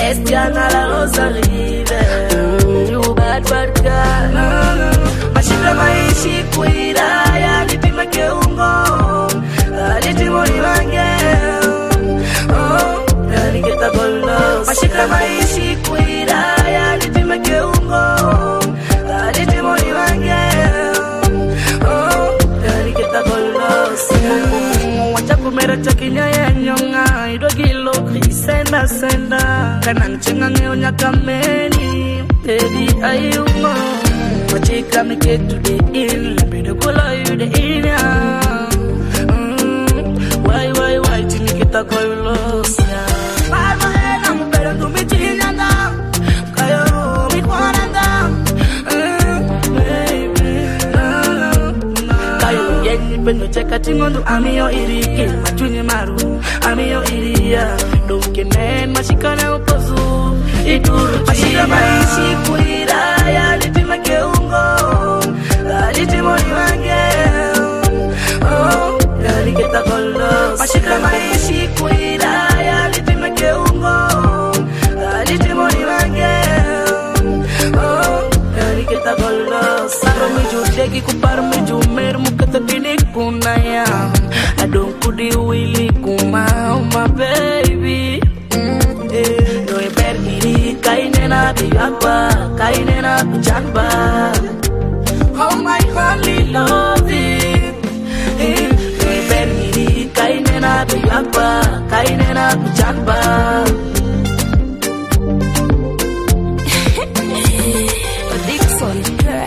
Estiana la Rosarive. You bad girl. Mashika maishi kuira ya lipima keungo. Litimoni wange. Oh, yani kita bolos. Mashika maishi kuira ya lipima keungo. Litimoni wange. Oh, yani kita bolos. Wachaku mera chakinya ya nyonga. Idogilo senda kanan chengange onya kameni baby ayungo wachika me get to the in let me call you the in why tinikita koilos ya mama ena mbele tumichinyanga kayo mi kwananga baby kayo yenyi pendo cheka tingondo amiyo iriki machunye maru amiyo iria Donkenen mashikana upozu iduru mashika maishi kuira ya litima keungo litimoni wange oh yani kita kolos mashika maishi kuira ya litima keungo litimoni wange oh yani kita kolos saro mi judegi kupar mi jumer mukata tinik kunaya adon kudi wili kuma my baby no e perdi kainena biagba kainena bichamba oh my holy loving no e perdi kainena biagba kainena bichamba Dixon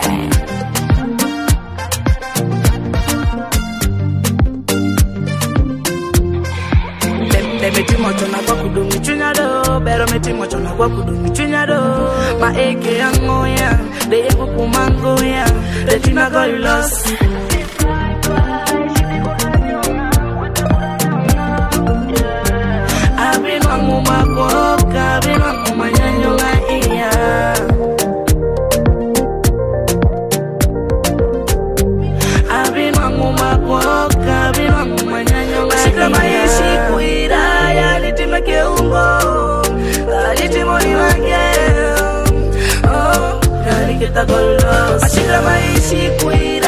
Metimo chona kwa kudumi chunyado Bero metimo chona kwa kudumi chunyado Maeke yango ya Dego kumango ya Retina goilos Abin wangu makoka Abin wangu manyanyo nga iya Abin wangu makoka Abin wangu manyanyo nga iya Shika maishi kuira keungo litimoni wange oh yani kita kolos mashika maishi kuira